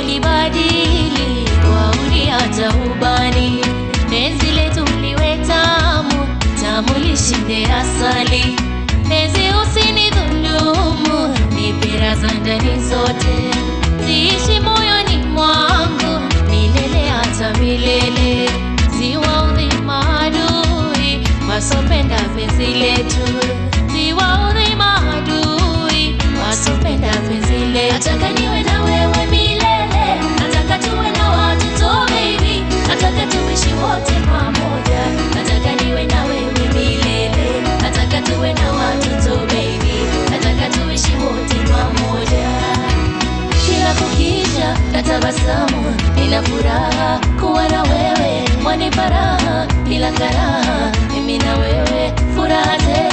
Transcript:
umenibadili kwa uniacha ubani. Penzi letu liwe tamu, tamu lishinde asali. Penzi usinidhulumu, nipe raha za ndani zote. Ziishi moyoni mwangu, milele hata milele. Siwaudhi maadui, wasopenda penzi letu. Siwaudhi maadui, wasopenda penzi letu. Nataka niwe na wewe milele, nataka tuwe na watoto baby. Nataka tuishi wote pamoja, nataka niwe na wewe milele. Nataka tuwe na watoto baby, nataka tuishi wote pamoja. Kila kukicha natabasamu, nina furaha kuwa na wewe. Wanipa raha bila karaha, mimi na wewe furaha tele.